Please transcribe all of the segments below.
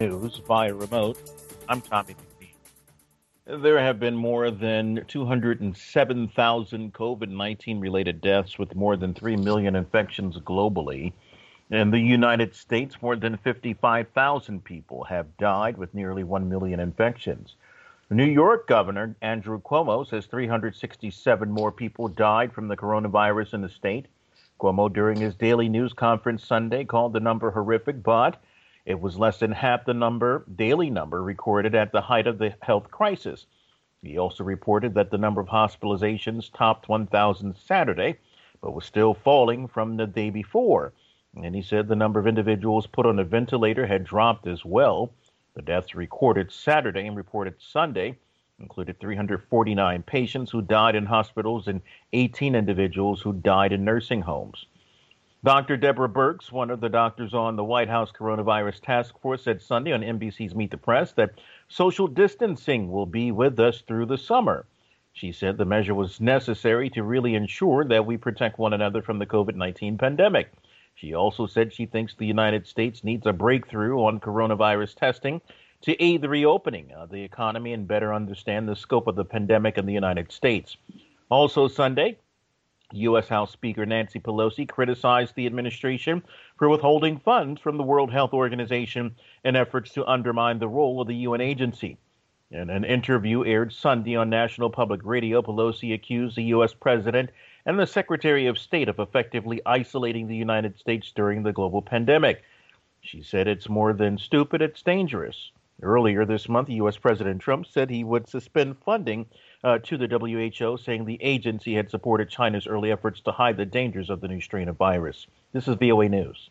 News via remote. I'm Tommy McNeil. There have been more than 207,000 COVID 19 related deaths with more than 3 million infections globally. In the United States, more than 55,000 people have died with nearly 1 million infections. New York Governor Andrew Cuomo says 367 more people died from the coronavirus in the state. Cuomo, during his daily news conference Sunday, called the number horrific, but it was less than half the daily number recorded at the height of the health crisis. He also reported that the number of hospitalizations topped 1,000 Saturday, but was still falling from the day before. And he said the number of individuals put on a ventilator had dropped as well. The deaths recorded Saturday and reported Sunday included 349 patients who died in hospitals and 18 individuals who died in nursing homes. Dr. Deborah Birx, one of the doctors on the White House coronavirus task force, said Sunday on NBC's Meet the Press that social distancing will be with us through the summer. She said the measure was necessary to really ensure that we protect one another from the COVID-19 pandemic. She also said she thinks the United States needs a breakthrough on coronavirus testing to aid the reopening of the economy and better understand the scope of the pandemic in the United States. Also Sunday, U.S. House Speaker Nancy Pelosi criticized the administration for withholding funds from the World Health Organization in efforts to undermine the role of the UN agency. In an interview aired Sunday on National Public Radio, Pelosi accused the U.S. President and the Secretary of State of effectively isolating the United States during the global pandemic. She said it's more than stupid, it's dangerous. Earlier this month, U.S. President Trump said he would suspend funding to the WHO, saying the agency had supported China's early efforts to hide the dangers of the new strain of virus. This is VOA News.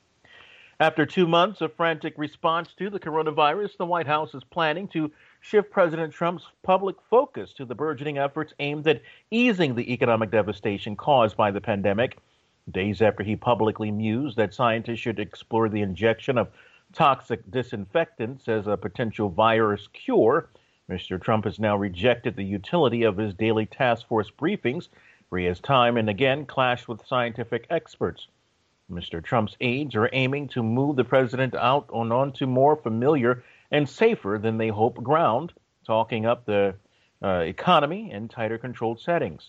After 2 months of frantic response to the coronavirus, the White House is planning to shift President Trump's public focus to the burgeoning efforts aimed at easing the economic devastation caused by the pandemic. Days after he publicly mused that scientists should explore the injection of toxic disinfectants as a potential virus cure, Mr. Trump has now rejected the utility of his daily task force briefings, where he has time and again clashed with scientific experts. Mr. Trump's aides are aiming to move the president out onto more familiar and safer than they hope ground, talking up the economy in tighter controlled settings.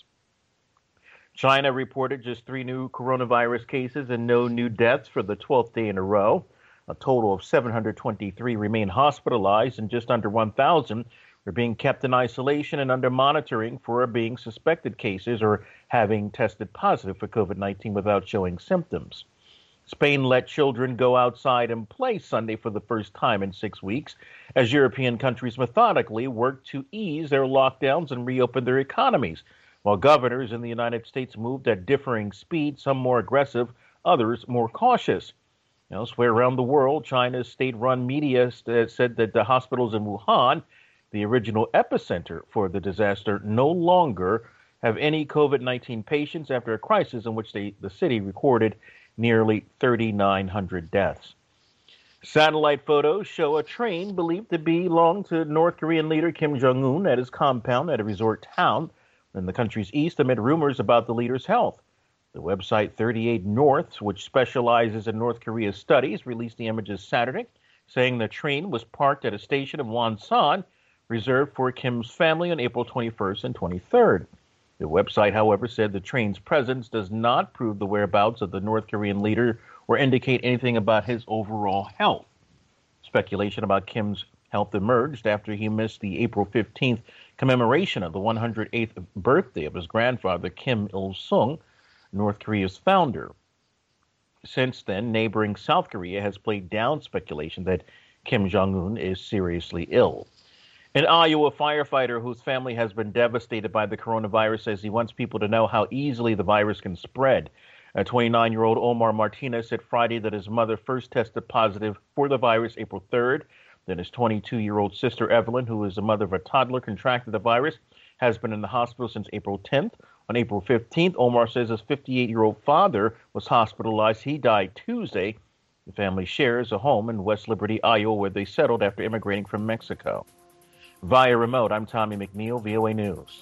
China reported just 3 new coronavirus cases and no new deaths for the 12th day in a row. A total of 723 remain hospitalized and just under 1,000 are being kept in isolation and under monitoring for being suspected cases or having tested positive for COVID-19 without showing symptoms. Spain let children go outside and play Sunday for the first time in 6 weeks as European countries methodically work to ease their lockdowns and reopen their economies, while governors in the United States moved at differing speeds, some more aggressive, others more cautious. Elsewhere around the world, China's state-run media said that the hospitals in Wuhan, the original epicenter for the disaster, no longer have any COVID-19 patients after a crisis in which the city recorded nearly 3,900 deaths. Satellite photos show a train believed to belong to North Korean leader Kim Jong-un at his compound at a resort town in the country's east amid rumors about the leader's health. The website 38 North, which specializes in North Korea studies, released the images Saturday, saying the train was parked at a station in Wonsan, reserved for Kim's family on April 21st and 23rd. The website, however, said the train's presence does not prove the whereabouts of the North Korean leader or indicate anything about his overall health. Speculation about Kim's health emerged after he missed the April 15th commemoration of the 108th birthday of his grandfather, Kim Il-sung, North Korea's founder. Since then, neighboring South Korea has played down speculation that Kim Jong-un is seriously ill. An Iowa firefighter whose family has been devastated by the coronavirus says he wants people to know how easily the virus can spread. A 29-year-old Omar Martinez said Friday that his mother first tested positive for the virus April 3rd. Then his 22-year-old sister Evelyn, who is the mother of a toddler, contracted the virus, has been in the hospital since April 10th. On April 15th, Omar says his 58-year-old father was hospitalized. He died Tuesday. The family shares a home in West Liberty, Iowa, where they settled after immigrating from Mexico. Via remote, I'm Tommy McNeil, VOA News.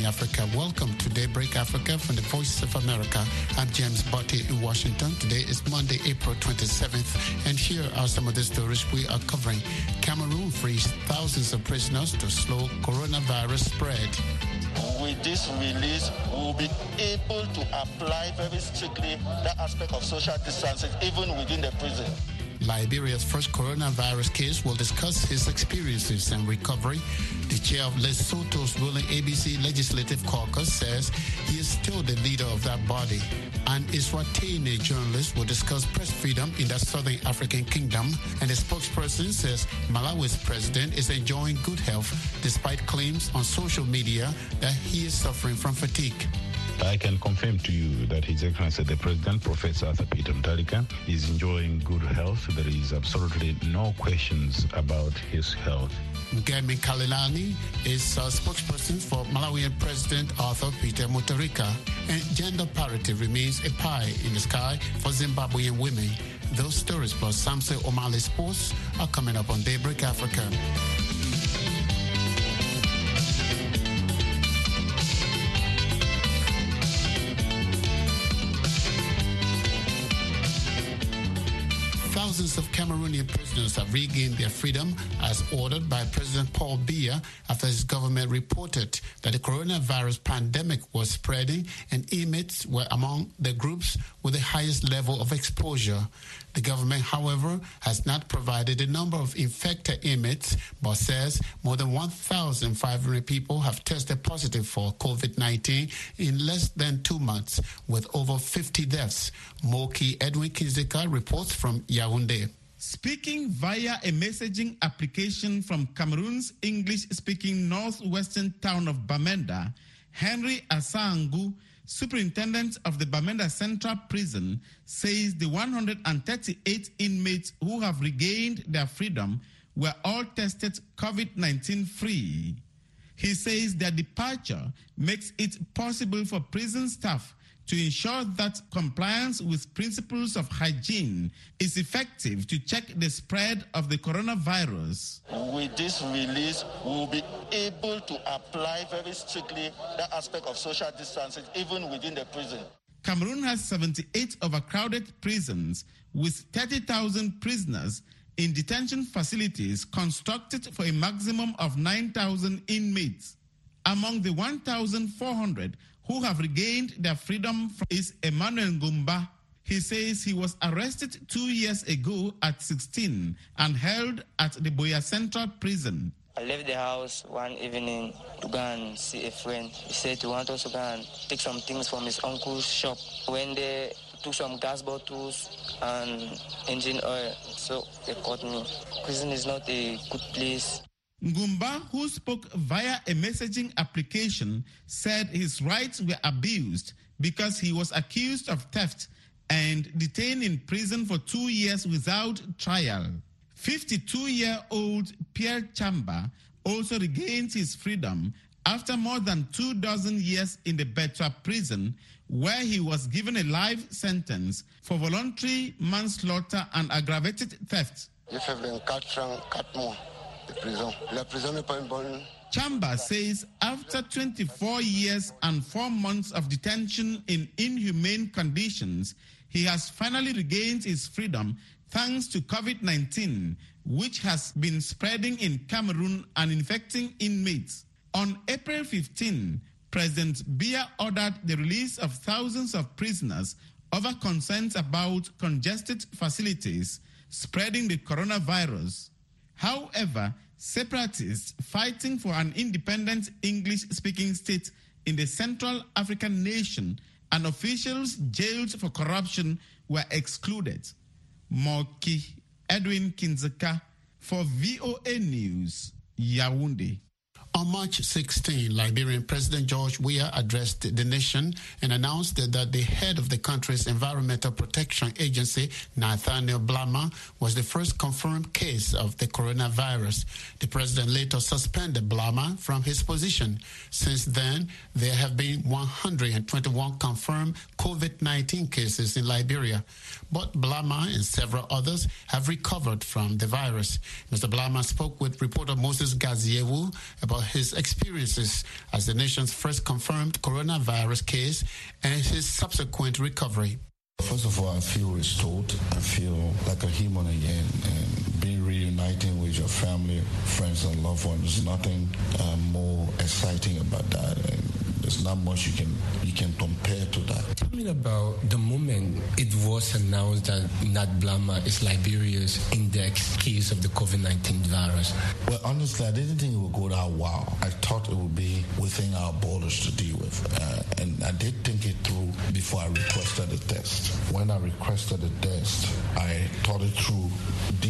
Africa. Welcome to Daybreak Africa from the Voice of America. I'm James Botti in Washington. Today is Monday, April 27th, and here are some of the stories we are covering. Cameroon frees thousands of prisoners to slow coronavirus spread. With this release, we will be able to apply very strictly that aspect of social distancing, even within the prison. Liberia's first coronavirus case will discuss his experiences and recovery. The chair of Lesotho's ruling ABC Legislative Caucus says he is still the leader of that body. An Eswatini journalist will discuss press freedom in the Southern African Kingdom. And the spokesperson says Malawi's president is enjoying good health despite claims on social media that he is suffering from fatigue. I can confirm to you that His Excellency the President, Professor Arthur Peter Mutharika, is enjoying good health. There is absolutely no questions about his health. Ngemi Kalilani is a spokesperson for Malawian President Arthur Peter Mutharika. And gender parity remains a pie in the sky for Zimbabwean women. Those stories plus Samson O'Malley Sports are coming up on Daybreak Africa. Thousands of Cameroonian prisoners have regained their freedom as ordered by President Paul Biya after his government reported that the coronavirus pandemic was spreading and inmates were among the groups with the highest level of exposure. The government, however, has not provided the number of infected inmates, but says more than 1,500 people have tested positive for COVID-19 in less than 2 months, with over 50 deaths. Moki Edwin Kinzeka reports from Yaoundé. Speaking via a messaging application from Cameroon's English-speaking northwestern town of Bamenda, Henry Asangu, superintendent of the Bamenda Central Prison, says the 138 inmates who have regained their freedom were all tested COVID-19 free. He says their departure makes it possible for prison staff to ensure that compliance with principles of hygiene is effective to check the spread of the coronavirus. With this release, we will be able to apply very strictly that aspect of social distancing, even within the prison. Cameroon has 78 overcrowded prisons with 30,000 prisoners in detention facilities constructed for a maximum of 9,000 inmates. Among the 1,400 who have regained their freedom is Emmanuel Ngumba. He says he was arrested 2 years ago at 16 and held at the Boya Central Prison. I left the house one evening to go and see a friend. He said he wanted to go and take some things from his uncle's shop. When they took some gas bottles and engine oil, so they caught me. Prison is not a good place. Ngumba, who spoke via a messaging application, said his rights were abused because he was accused of theft and detained in prison for 2 years without trial. 52-year-old Pierre Chamba also regained his freedom after more than 24 years in the Betra prison, where he was given a life sentence for voluntary manslaughter and aggravated theft. Chamba says after 24 years and 4 months of detention in inhumane conditions, he has finally regained his freedom thanks to COVID-19, which has been spreading in Cameroon and infecting inmates. On April 15, President Biya ordered the release of thousands of prisoners over concerns about congested facilities spreading the coronavirus. However, separatists fighting for an independent English-speaking state in the Central African nation and officials jailed for corruption were excluded. Moki Edwin Kinzeka for VOA News, Yaoundé. On March 16, Liberian President George Weah addressed the nation and announced that the head of the country's Environmental Protection Agency, Nathaniel Blama, was the first confirmed case of the coronavirus. The president later suspended Blama from his position. Since then, there have been 121 confirmed COVID-19 cases in Liberia. But Blama and several others have recovered from the virus. Mr. Blama spoke with reporter Moses Gaziewu about his experiences as the nation's first confirmed coronavirus case and his subsequent recovery. First of all, I feel restored. I feel like a human again, and being reuniting with your family, friends, and loved ones. There's nothing more exciting about that. And there's not much you can compare to that. Tell me about the moment it was announced that Nat Blama is Liberia's index case of the COVID-19 virus. Well, honestly, I didn't think it would go that well. I thought it would be within our borders to deal with. And I did think it through before I requested the test. When I requested the test, I thought it through deep,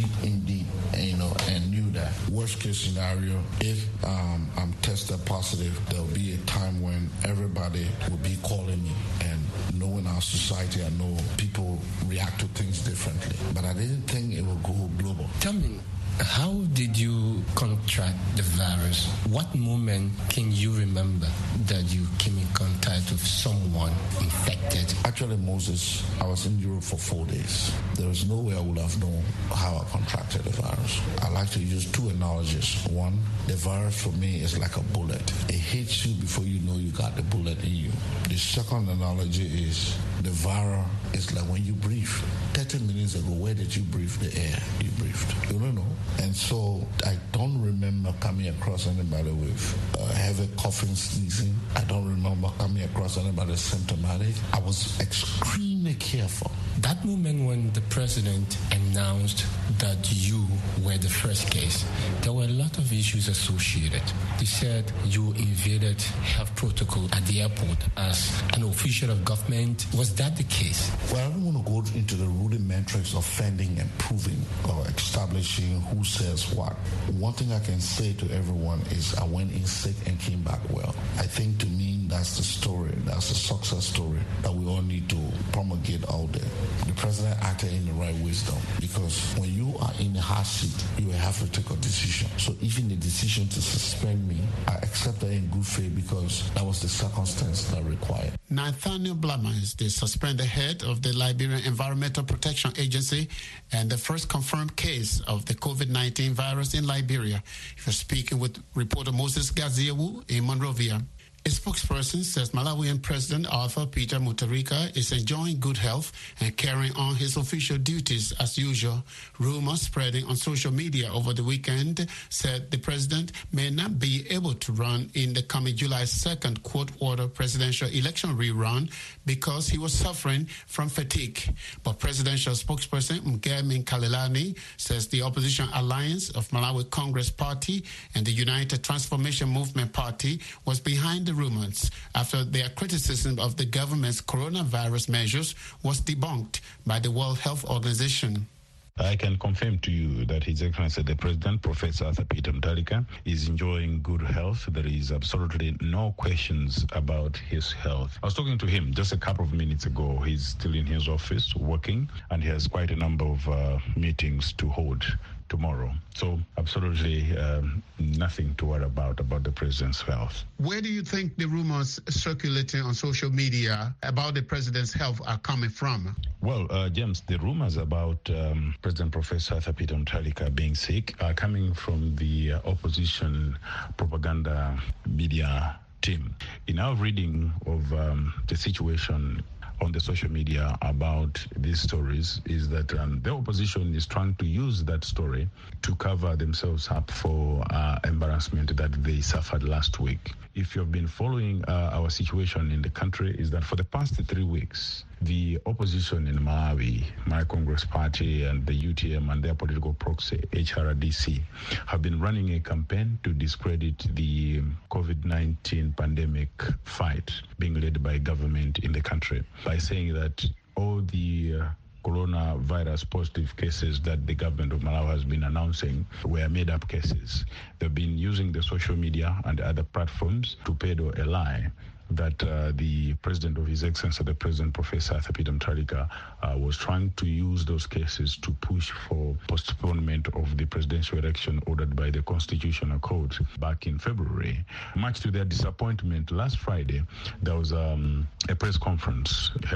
and knew that worst case scenario, if I'm tested positive, there'll be a time when everybody will be calling me, and knowing our society, I know people react to things differently. But I didn't think it would go global. Tell me, how did you contract the virus? What moment can you remember that you came in contact with someone infected? Actually, Moses, I was in Europe for 4 days. There is no way I would have known how I contracted the virus. I like to use two analogies. One, the virus for me is like a bullet. It hits you before you know you got the bullet in you. The second analogy is the virus is like when you breathe. 30 minutes ago, where did you breathe the air you breathed? You don't know. And so I don't remember coming across anybody with heavy coughing, sneezing. I don't remember coming across anybody symptomatic. I was extremely careful. That moment when the president announced that you were the first case, there were a lot of issues associated. He said you invaded health protocol at the airport as an official of government. Was that the case? Well, I don't want to go into the rudimentary of fending and proving or establishing who says what. One thing I can say to everyone is I went in sick and came back well. I think to me that's the story, that's the success story that we all need to promulgate out there. The president acted in the right wisdom, because when you are in the hot seat, you have to take a decision. So even the decision to suspend me, I accepted in good faith because that was the circumstance that required. Nathaniel Blama is the suspended head of the Liberian Environmental Protection Agency and the first confirmed case of the COVID-19 virus in Liberia. If you're speaking with reporter Moses Gaziewu in Monrovia. A spokesperson says Malawian President Arthur Peter Mutharika is enjoying good health and carrying on his official duties as usual. Rumors spreading on social media over the weekend said the president may not be able to run in the coming July 2nd court-ordered presidential election rerun because he was suffering from fatigue. But presidential spokesperson Mgemi Kalilani says the opposition alliance of Malawi Congress Party and the United Transformation Movement Party was behind the rumors after their criticism of the government's coronavirus measures was debunked by the World Health Organization. I can confirm to you that His Excellency the President, Professor Arthur Peter Mutharika, is enjoying good health. There is absolutely no questions about his health. I was talking to him just a couple of minutes ago. He's still in his office working, and he has quite a number of meetings to hold tomorrow. So absolutely nothing to worry about the president's health. Where do you think the rumors circulating on social media about the president's health are coming from? Well, James, the rumors about President Professor Arthur Peter Mutharika being sick are coming from the opposition propaganda media team. In our reading of the situation on the social media about these stories is that the opposition is trying to use that story to cover themselves up for embarrassment that they suffered last week. If you've been following our situation in the country, is that for the past 3 weeks, the opposition in Malawi, my Congress Party and the UTM and their political proxy, HRDC, have been running a campaign to discredit the COVID-19 pandemic fight being led by government in the country by saying that all the coronavirus positive cases that the government of Malawi has been announcing were made-up cases. They've been using the social media and other platforms to peddle a lie that the president of His Excellency, the President Professor Arthur Peter Mutharika, was trying to use those cases to push for postponement of the presidential election ordered by the Constitutional Court back in February. Much to their disappointment, last Friday, there was a press conference held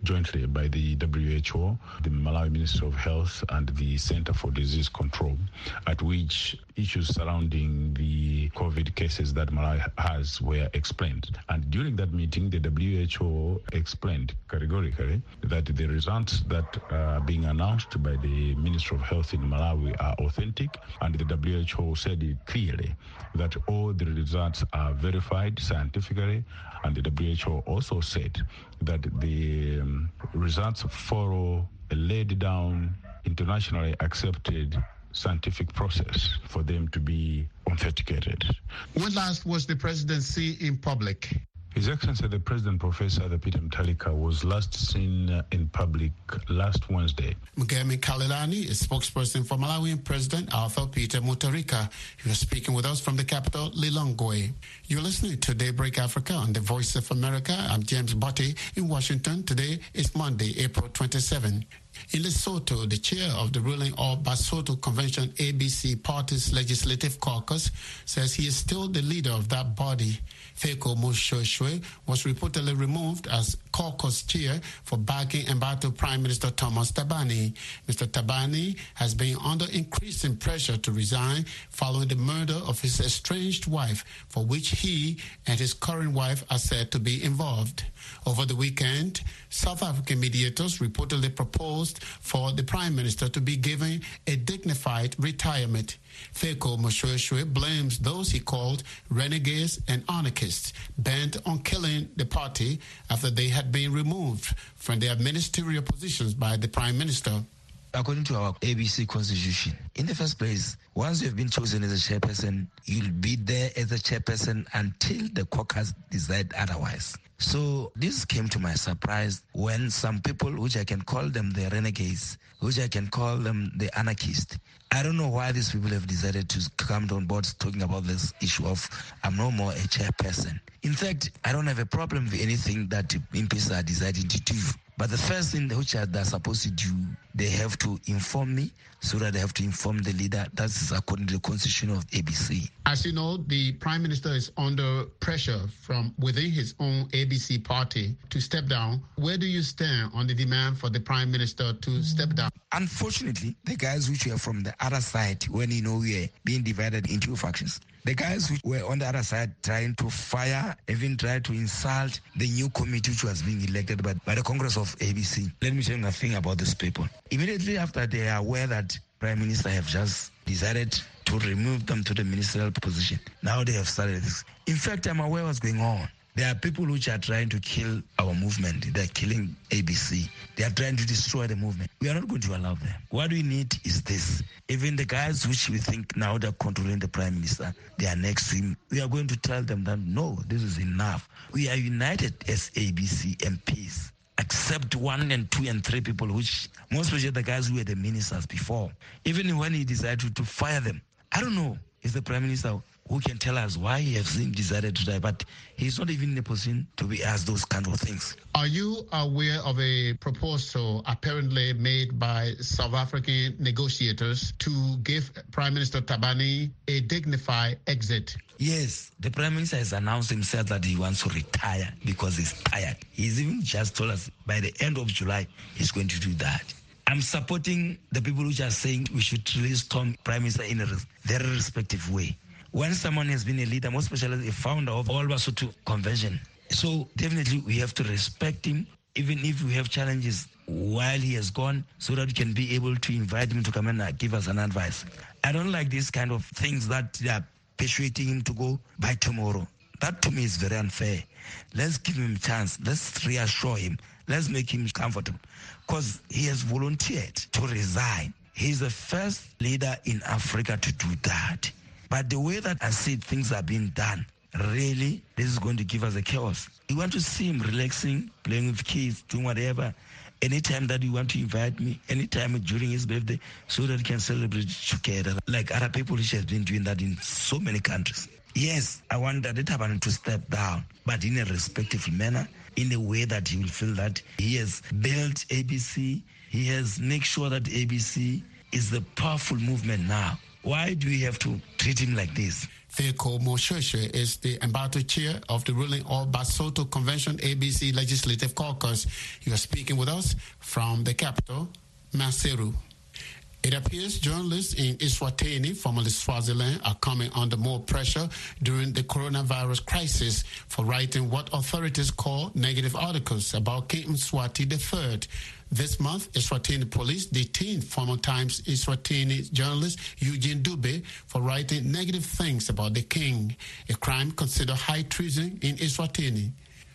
jointly by the WHO, the Malawi Ministry of Health, and the Center for Disease Control, at which issues surrounding the COVID cases that Malawi has were explained. And during that meeting, the WHO explained categorically that the results that are being announced by the Ministry of Health in Malawi are authentic, and the WHO said it clearly that all the results are verified scientifically, and the WHO also said that the results follow a laid down, internationally accepted scientific process for them to be authenticated. When last was the presidency in public? His Excellency the President, Professor Peter Mutharika, was last seen in public last Wednesday. Mugemi Kalilani is spokesperson for Malawian President Arthur Peter Mutharika. He was speaking with us from the capital, Lilongwe. You're listening to Daybreak Africa on the Voice of America. I'm James Botti in Washington. Today is Monday, April 27. In Lesotho, the chair of the ruling All Basotho Convention ABC Party's Legislative Caucus says he is still the leader of that body. Feko Moshoshwe was reportedly removed as caucus chair for backing embattled Prime Minister Thomas Thabane. Mr. Thabane has been under increasing pressure to resign following the murder of his estranged wife, for which he and his current wife are said to be involved. Over the weekend, South African mediators reportedly proposed for the Prime Minister to be given a dignified retirement. Feko Moshoshwe blames those he called renegades and anarchists bent on killing the party after they had been removed from their ministerial positions by the Prime Minister. According to our ABC constitution, in the first place, once you have been chosen as a chairperson, you'll be there as a chairperson until the caucus decide otherwise. So this came to my surprise when some people, which I can call them the renegades, which I can call them the anarchists, I don't know why these people have decided to come on board talking about this issue of I'm no more a chairperson. In fact, I don't have a problem with anything that MPs are deciding to do. But the first thing which they're supposed to do, they have to inform me, so that they have to inform the leader. That's according to the constitution of ABC. As you know, the Prime Minister is under pressure from within his own ABC party to step down. Where do you stand on the demand for the Prime Minister to step down? Unfortunately, the guys which were from the other side, when we are being divided into factions, the guys who were on the other side trying to fire, even try to insult the new committee which was being elected by the Congress of ABC. Let me tell you a thing about these people. Immediately after they are aware that Prime Minister have just decided to remove them to the ministerial position, now they have started this. In fact, I'm aware what's going on. There are people which are trying to kill our movement. They're killing ABC. They are trying to destroy the movement. We are not going to allow them. What we need is this. Even the guys which we think now they're controlling the Prime Minister, they are next to him. We are going to tell them that, no, this is enough. We are united as ABC MPs. Except 1 and 2 and 3 people, which most especially the guys who were the ministers before. Even when he decided to fire them, I don't know if the Prime Minister who can tell us why he has decided to die, but he's not even in a position to be asked those kind of things. Are you aware of a proposal apparently made by South African negotiators to give Prime Minister Thabane a dignified exit? Yes, the Prime Minister has announced himself that he wants to retire because he's tired. He's even just told us by the end of July he's going to do that. I'm supporting the people who are saying we should release Prime Minister in a very respective way. When someone has been a leader, most especially a founder of All Basotho Convention, so definitely we have to respect him, even if we have challenges while he has gone, so that we can be able to invite him to come and give us an advice. I don't like these kind of things that they are persuading him to go by tomorrow. That to me is very unfair. Let's give him a chance. Let's reassure him. Let's make him comfortable, because he has volunteered to resign. He's the first leader in Africa to do that. But the way that I see things are being done, really, this is going to give us a chaos. We want to see him relaxing, playing with kids, doing whatever. Anytime that you want to invite me, anytime during his birthday, so that we can celebrate together, like other people who have been doing that in so many countries. Yes, I want the Thabane to step down, but in a respectful manner, in a way that he will feel that he has built ABC, he has made sure that ABC is the powerful movement now. Why do we have to treat him like this? Veiko Moshoshe is the embattled chair of the ruling All Basotho Convention ABC Legislative Caucus. You are speaking with us from the capital, Maseru. It appears journalists in Eswatini, formerly Swaziland, are coming under more pressure during the coronavirus crisis for writing what authorities call negative articles about King Mswati III. This month, Eswatini police detained former Times Eswatini journalist Eugene Dube for writing negative things about the king, a crime considered high treason in Eswatini.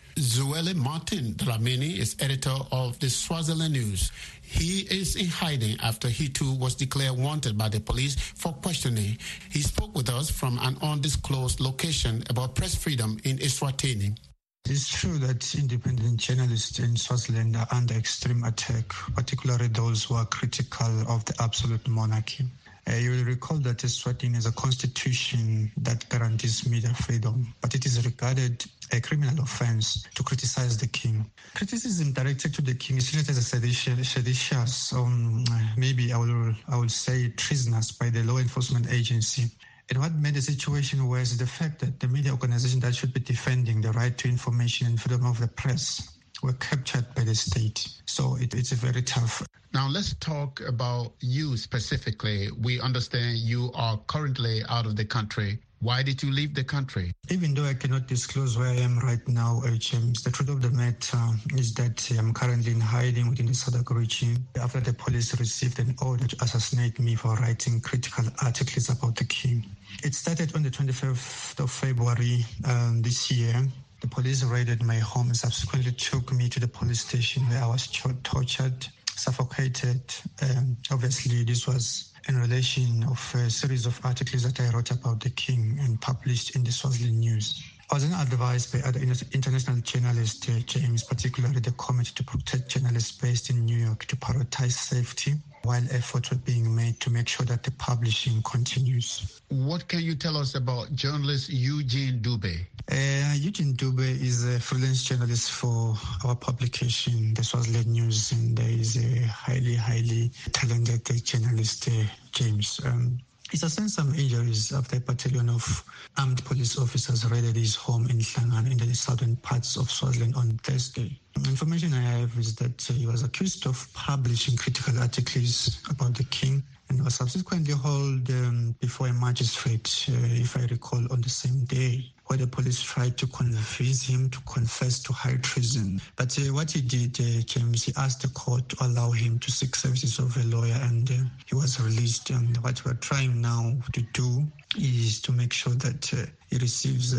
Zweli Martin Dlamini is editor of the Swaziland News. He is in hiding after he too was declared wanted by the police for questioning. He spoke with us from an undisclosed location about press freedom in Eswatini. It's true that independent journalists in Swaziland are under extreme attack, particularly those who are critical of the absolute monarchy. You will recall that Eswatini has a constitution that guarantees media freedom, but it is regarded a criminal offense to criticize the king. Criticism directed to the king is treated as a seditious, maybe I will say treasonous by the law enforcement agency. And what made the situation worse is the fact that the media organization that should be defending the right to information and freedom of the press were captured by the state. So it's very tough. Now let's talk about you specifically. We understand you are currently out of the country. Why did you leave the country? Even though I cannot disclose where I am right now, James, the truth of the matter is that I'm currently in hiding within the SADC region after the police received an order to assassinate me for writing critical articles about the king. It started on the 25th of February this year. The police raided my home and subsequently took me to the police station where I was tortured, suffocated. Obviously, this was in relation of a series of articles that I wrote about the king and published in the Swaziland News. I was then advised by other international journalists, James, particularly the Committee to Protect Journalists based in New York, to prioritize safety while efforts were being made to make sure that the publishing continues. What can you tell us about journalist Eugene Dube? Eugene Dube is a freelance journalist for our publication, the Swaziland News, and he is a highly talented journalist, James. He sustained some injuries after a battalion of armed police officers raided his home in Hlangana in the southern parts of Swaziland on Thursday. Information I have is that he was accused of publishing critical articles about the king and was subsequently hauled before a magistrate, if I recall, on the same day, where the police tried to convince him to confess to high treason. But what he did, James, he asked the court to allow him to seek services of a lawyer, and he was released. And what we're trying now to do is to make sure that he receives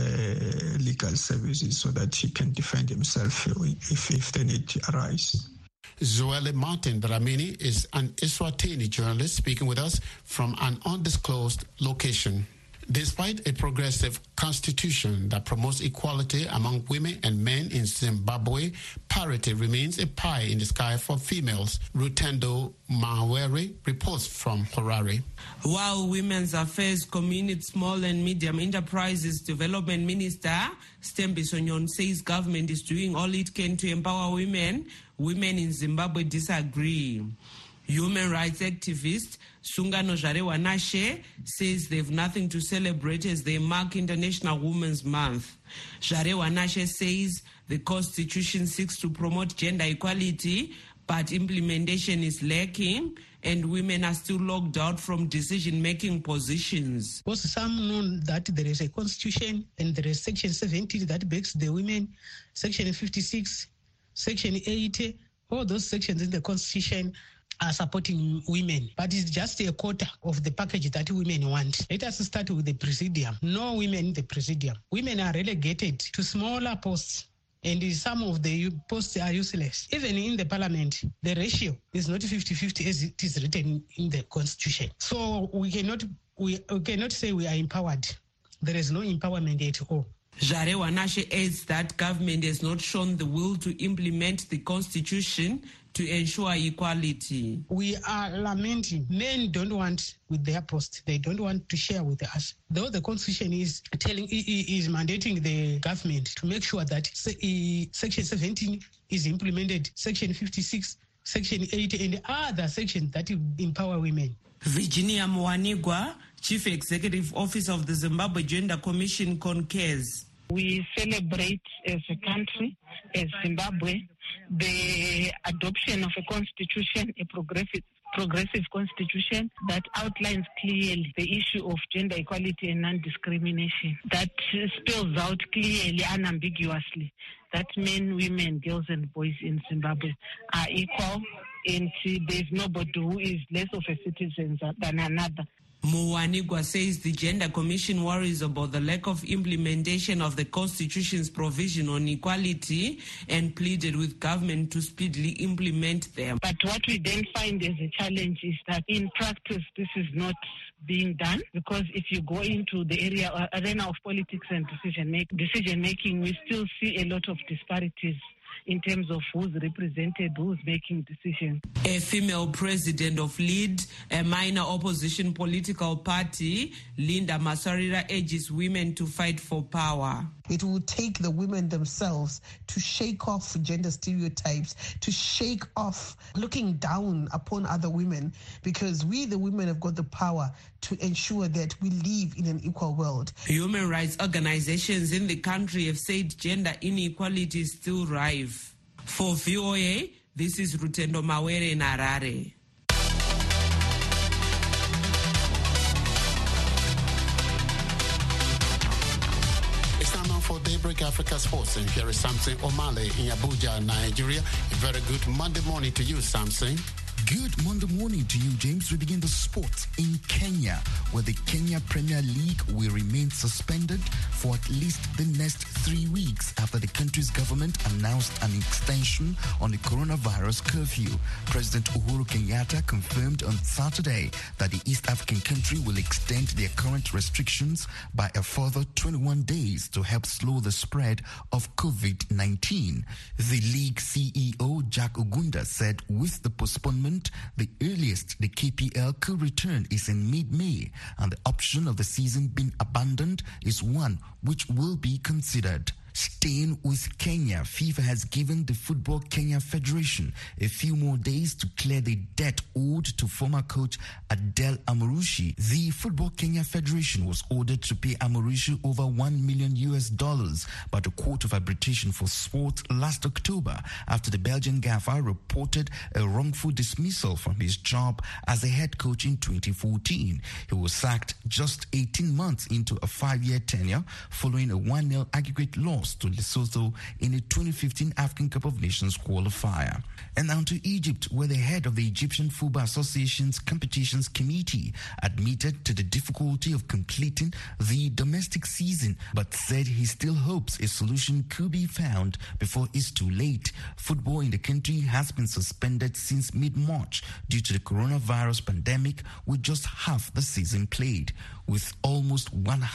legal services so that he can defend himself if the need arises. Zweli Martin Dlamini is an Eswatini journalist speaking with us from an undisclosed location. Despite a progressive constitution that promotes equality among women and men in Zimbabwe, parity remains a pie in the sky for females. Rutendo Mawere reports from Harare. While Women's Affairs Community Small and Medium Enterprises Development Minister Stembiso Nyon says government is doing all it can to empower women in Zimbabwe disagree. Human rights activist Sungano Zvarewanashe says they have nothing to celebrate as they mark International Women's Month. Zvarewanashe says the Constitution seeks to promote gender equality, but implementation is lacking and women are still locked out from decision-making positions. Because some know that there is a Constitution and there is Section 70 that backs the women, Section 56, Section 80, all those sections in the Constitution are supporting women, but it's just a quarter of the package that women want. Let us start with the presidium. No women in the presidium. Women are relegated to smaller posts, and some of the posts are useless. Even in the parliament, the ratio is not 50-50 as it is written in the Constitution. So we cannot say we are empowered. There is no empowerment at all. Zvarewanashe adds that government has not shown the will to implement the Constitution to ensure equality. We are lamenting. Men don't want with their post. They don't want to share with us. Though the Constitution is mandating the government to make sure that Section 17 is implemented, Section 56, Section 80, and other sections that empower women. Virginia Mwanigwa Chief Executive Officer of the Zimbabwe Gender Commission concurs. We celebrate as a country, as Zimbabwe, the adoption of a constitution, a progressive constitution that outlines clearly the issue of gender equality and non-discrimination, that spells out clearly, unambiguously, that men, women, girls and boys in Zimbabwe are equal, and there's nobody who is less of a citizen than another. Muwanigwa says the Gender Commission worries about the lack of implementation of the Constitution's provision on equality and pleaded with government to speedily implement them. But what we then find as a challenge is that in practice this is not being done, because if you go into the arena of politics and decision making, we still see a lot of disparities in terms of who's represented, who's making decisions. A female president of LEAD, a minor opposition political party, Linda Masarira, urges women to fight for power. It will take the women themselves to shake off gender stereotypes, to shake off looking down upon other women, because we, the women, have got the power to ensure that we live in an equal world. Human rights organizations in the country have said gender inequality is still rife. For VOA, this is Rutendo Mawere in Harare. For Daybreak Africa Sports, and here is Samson Omale in Abuja, Nigeria. A very good Monday morning to you, Samson. Good Monday morning to you, James. We begin the sport in Kenya, where the Kenya Premier League will remain suspended for at least the next 3 weeks after the country's government announced an extension on the coronavirus curfew. President Uhuru Kenyatta confirmed on Saturday that the East African country will extend their current restrictions by a further 21 days to help slow the spread of COVID-19. The league CEO, Jack Ogunda, said with the postponement, the earliest the KPL could return is in mid-May, and the option of the season being abandoned is one which will be considered. Staying with Kenya, FIFA has given the Football Kenya Federation a few more days to clear the debt owed to former coach Adel Amorushi. The Football Kenya Federation was ordered to pay Amorushi over $1 million by the Court of Arbitration for Sport last October after the Belgian gaffer reported a wrongful dismissal from his job as a head coach in 2014. He was sacked just 18 months into a 5-year tenure following a 1-0 aggregate loss to Lesotho in the 2015 African Cup of Nations qualifier. And now to Egypt, where the head of the Egyptian Football Association's competitions committee admitted to the difficulty of completing the domestic season, but said he still hopes a solution could be found before it's too late. Football in the country has been suspended since mid-March due to the coronavirus pandemic, with just half the season played. With almost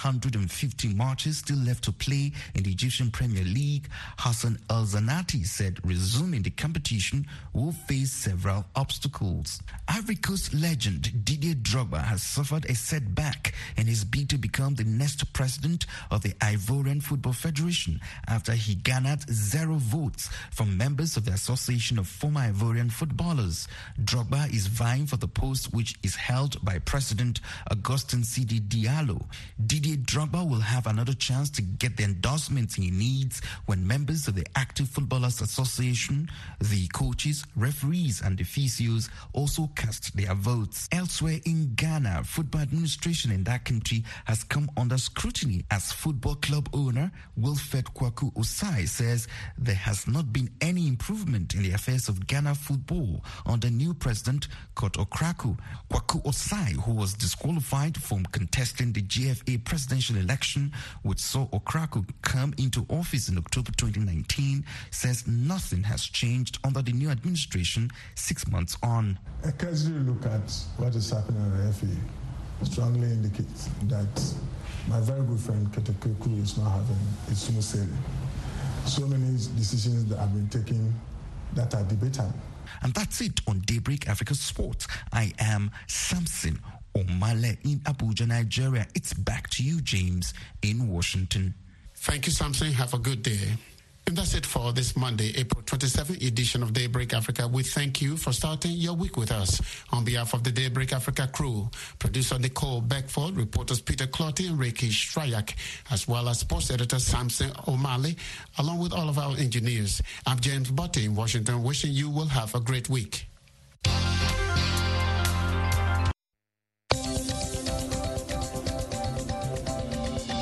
150 matches still left to play in the Egyptian Premier League, Hassan El-Zanati said resuming the competition will face several obstacles. Ivory Coast legend Didier Drogba has suffered a setback in his bid to become the next president of the Ivorian Football Federation after he garnered 0 votes from members of the Association of Former Ivorian Footballers. Drogba is vying for the post, which is held by President Augustin Sidi Diallo. Didier Drogba will have another chance to get the endorsements he needs when members of the Active Footballers Association, the coaches, referees and the physios also cast their votes. Elsewhere in Ghana, football administration in that country has come under scrutiny as football club owner Wilfred Kwaku Osai says there has not been any improvement in the affairs of Ghana football under new president Kurt Okraku. Kwaku Osai, who was disqualified from contesting the GFA presidential election, which saw Okraku come into office in October 2019, says nothing has changed under the new administration 6 months on. A casual look at what is happening in the FA strongly indicates that my very good friend Ketekeku is not having a smooth sailing. So many decisions that have been taken that are debatable. And that's it on Daybreak Africa Sports. I am Samson Omale in Abuja, Nigeria. It's back to you, James, in Washington. Thank you, Samson. Have a good day. And that's it for this Monday, April 27th edition of Daybreak Africa. We thank you for starting your week with us. On behalf of the Daybreak Africa crew, producer Nicole Beckford, reporters Peter Clotty and Reiki Strayak, as well as sports editor Samson O'Malley, along with all of our engineers. I'm James Botte in Washington, wishing you will have a great week.